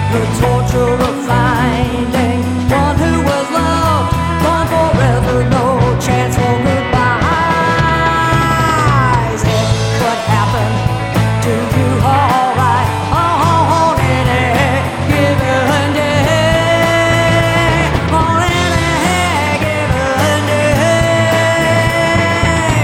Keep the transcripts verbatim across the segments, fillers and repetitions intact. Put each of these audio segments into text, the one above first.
The torture of finding one who was loved, gone forever, no chance for goodbyes. It could happen to you, alright, on any given day, on any given day.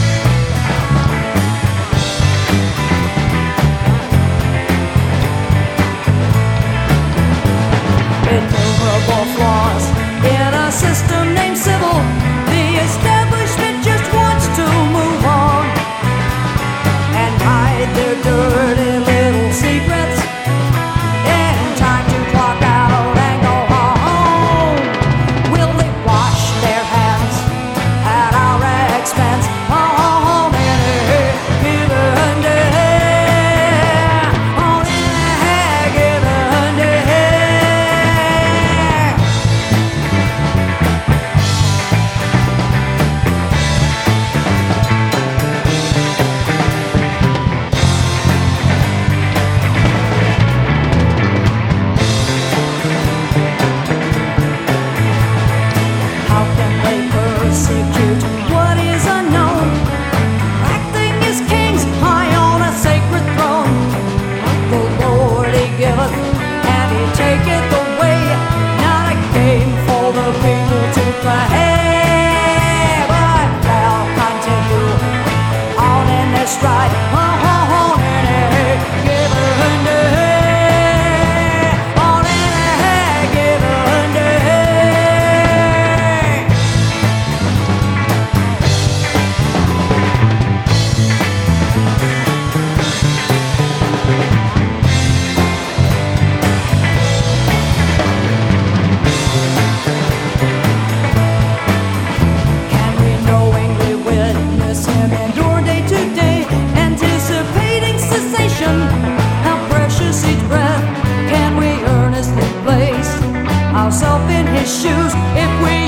Innumerable flaws in a system named civil. The establishment just wants to move on and hide their dirty little secrets. In time to clock out and go home. Will they wash their hands at our expense on any given day? On any given day. How can they persecute what is unknown? Acting as kings high on a sacred throne. The Lord he giveth, and he taketh away. Not a game for the people to play, but they'll continue on in their stride, on any given day, on any given day. Can we knowingly witness him endure day to day, anticipating cessation? How precious each breath. Can we earnestly place ourselves in his shoes? If we